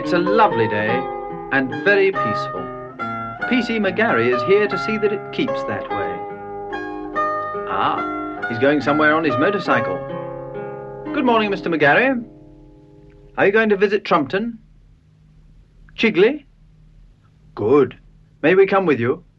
It's a lovely day and very peaceful. P.C. McGarry is here to see that it keeps that way. Ah, he's going somewhere on his motorcycle. Good morning, Mr. McGarry. Are you going to visit Trumpton? Chigley? Good. May we come with you?